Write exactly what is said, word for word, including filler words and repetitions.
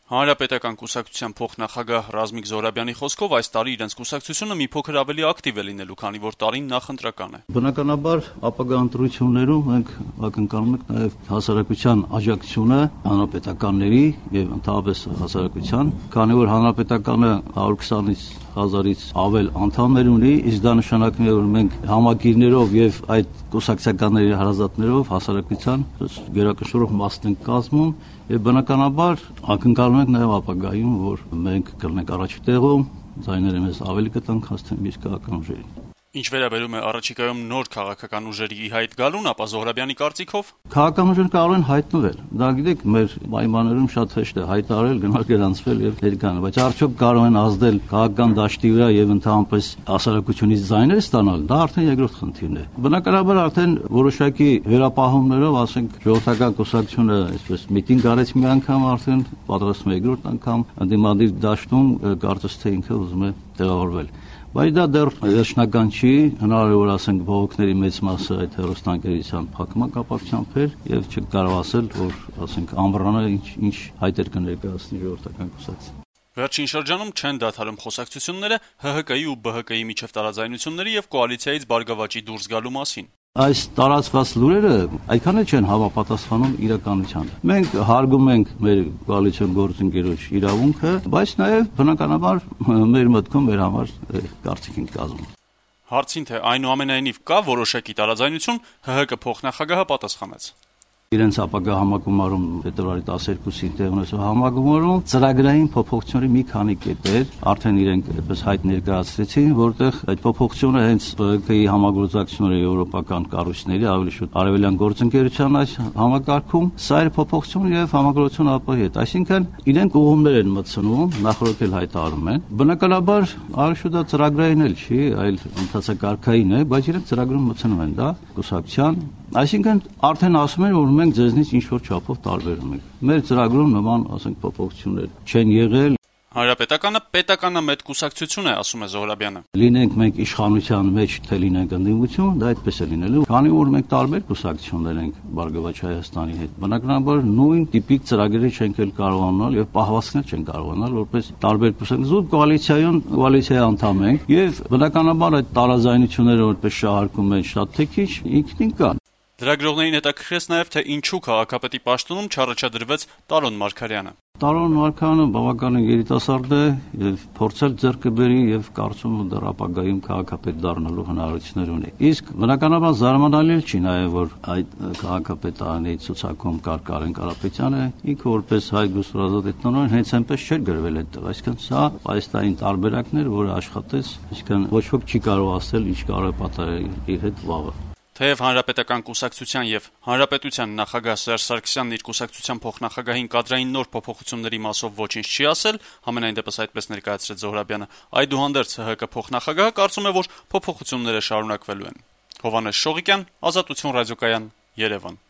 Հանրապետական կուսակցության փոխնախագահ Ռազմիկ Զոհրաբյանի խոսքով այս տարի իրենց կուսակցությունը մի փոքր ավելի ակտիվ է լինելու, քանի որ տարին նախընտրական է։ Բնականաբար ապագա ընտրություններում մենք ակնկալում ենք նաև հասարակության աջակցությունը հանրապետականների եւ ընդհանրապես հասարակության, քանի որ հանրապետականը հարյուր քսանից հազարից ավել անդամներ ունի, իսկ դա նշանակում է, որ մենք համագիրներով եւ այդ կուսակցականների հարազատներով հասարակության գերակշռող մասն ենք կազմում եւ բնականաբար ակնկալում ենք նաեւ ապագայում, որ մենք կլինենք առաջի տեղում, ձայները մեզ ավելի կտան, քան թե մյուս քաղաքական ուժերին։ Ինչ վերաբերում է առաջիկայում նոր քաղաքական ուժերի ի հայտ գալուն, ապա Զոհրաբյանի կարծիքով քաղաքական ուժերը կարող են հայտնվել։ Դա գիտեք, մեր պայմաններում շատ հեշտ է հայտարարել, գնալ գրանցվել եւ ներկայանալ, բայց արդյոք կարող են ազդել քաղաքական դաշտի վրա եւ ընդհանրապես հասարակությունից ձայներ ստանալ, դա արդեն երկրորդ խնդիրն է։ Բնականաբար արդեն որոշակի վերապահումներով, ասենք, ժողովրդական կուսակցությունը այսպես միտինգ արեց մի անգամ, արդեն պատրաստվում է երկրորդ անգամ ընդդիմադիր դաշտում, կարծես թե ինքը ուզում է տեղավորվել։ Բայց դա դեռ վերջնական չի, հնարավոր է որ ասենք բողոքների մեծ մասը այդ հեռուստաընկերության փակման կապակցությամբ էր եւ չկարող ասել, որ ասենք ամռանը ինչ ինչ հայտեր կներկայացնի ժողովրդական կուսակցությունը։ Վերջին շրջանում չեն դադարում խոսակցությունները Հ Հ Կի ու B Հ Կի միջև տարաձայնությունների եւ կոալիցիայից բարգավաճի դուրս գալու մասին։ Այս տարածված լուրերը այդքան էլ չեն հավապատասխանում իրականությանը։ Մենք հարգում ենք մեր կոալիցիոն գործընկերոջ իրավունքը, բայց նաև բնականաբար մեր մտքում մեր համար կարծիք ենք կազմում։ Հարցին թե այնուամենայնիվ կա որոշակի տարաձայնություն, Հ Հ Կ փոխնախագահը պատասխանեց. Իրենց ապագա համագումարում փետրվարի տասներկուսին տեղ ունեցող համագումարում ծրագրային փոփոխությունների մի քանի կետեր արդեն իրենք այդպես հայտ ներկայացրեցին, որտեղ այդ փոփոխությունը հենց Բ Հ Կի համագործակցությունների եվրոպական կառույցների ավելի շուտ արևելյան գործընկերության այս համակարգում սա էր փոփոխություն եւ համագործակցություն ԱՊՀ-ի հետ, այսինքն իրենք ուղումներ են մտցնում, նախորդ էլ հայտարարում են։ Բնականաբար ավելի շուտ դա ծրագրային էլ չի, այլ ընթացակարգային է, բայց իրենք ծրագրում մտցնում են դա կուսակցության, այսինքն արդեն ասում են, որ մենք ձեզնից ինչ որ չափով տարբերում ենք։ Մեր ծրագրում նման, ասենք, փոփոխություններ չեն եղել։ Հանրապետականը պետականամետ կուսակցություն է, ասում է Զոհրաբյանը։ Լինենք մենք իշխանության մեջ, թե լինենք ընդդիմություն, դա այդպես է լինելու, քանի որ մենք տարբեր կուսակցություններ ենք Բարգավաճ Հայաստանի հետ։ Բնականաբար նույն տիպիկ ծրագրերը չենք էլ կարողանալ եւ պահվածքներ չեն կարողանալ, որպես տարբեր կուսակցություն զուտ կոալիցիայում կոալիցիայի անդամ ենք եւ բնականաբար այդ տարաձայնությունները որպես շահարկում են շատ թե քիչ ինքնին կան։ Լրագրողներին հետաքրքրեց նաև, թե ինչու քաղաքապետի պաշտոնում չառաջադրվեց Տարոն Մարգարյանը։ Տարոն Մարգարյանը բավականին երիտասարդ է եւ փորձել ձեռք բերի եւ կարծում եմ դեռ ապագայում քաղաքապետ դառնալու հնարավորություններ ունի։ Իսկ բնականաբար զարմանալի չի նաեւ, որ այդ քաղաքապետարանի ցուցակում կար Կարեն Կարապետյանը, ինքը որպես հայ գուսրազոդի տնօրեն հենց այնպես չէր գրվել այդտեղ, այսինքն սա պայստային տարբերակներ, որը աշխատեց, այսինքն ոչ ոք չի կարող ասել ինչ կարող է պատահել իր հետ վաղը։ Թեև Հանրապետական կուսակցության եւ Հանրապետության նախագահ Սերժ Սարգսյանն իր կուսակցության փոխնախագահին կադրային նոր փոփոխությունների մասով ոչինչ չի ասել, համենայն դեպս այդպես ներկայացրեց Զոհրաբյանը, այդուհանդերձ Հ Հ Կ փոխնախագահը կարծում է, որ փոփոխությունները շարունակվելու են։ Հովհաննես Շողիկյան, Ազատություն ռադիոկայան, Երևան։